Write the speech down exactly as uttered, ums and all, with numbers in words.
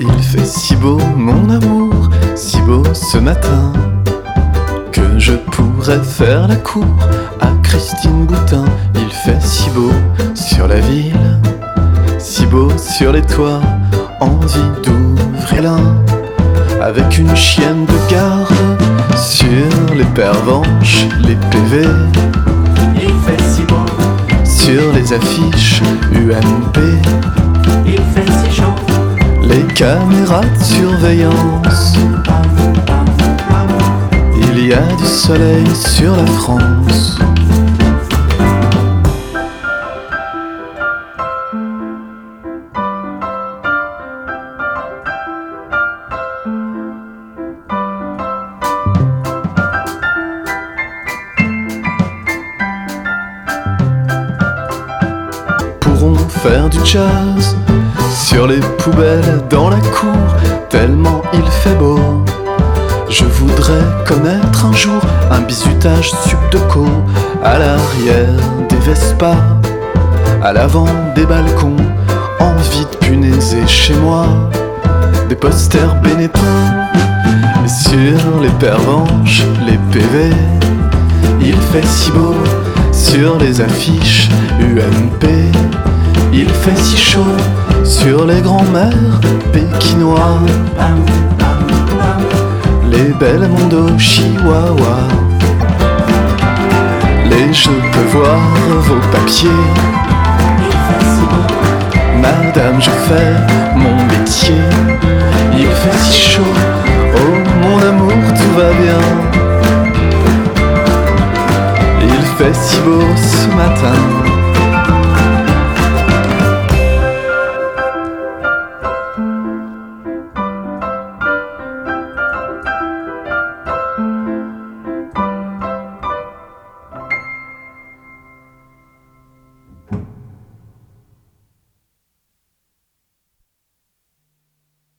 Il fait si beau mon amour, si beau ce matin, que je pourrais faire la cour à Christine Boutin. Il fait si beau sur la ville, si beau sur les toits, envie d'ouvrir l'un avec une chienne de garde sur les pervenches, les P V. Il fait si beau sur les affiches U M P. Il fait si chaud, les caméras de surveillance. Il y a du soleil sur la France. Pourront faire du jazz sur les poubelles dans la cour, tellement il fait beau. Je voudrais connaître un jour un bizutage subdeco à l'arrière des Vespa, à l'avant des balcons, envie de punaiser chez moi des posters Benetton. Et sur les pervenches, les P V, il fait si beau sur les affiches U M P. Il fait si chaud sur les grands-mères pékinois, les belles mondos chihuahua. Les je peux voir vos papiers. Madame, je fais mon métier. Il fait si chaud, oh mon amour, tout va bien. Il fait si beau ce matin.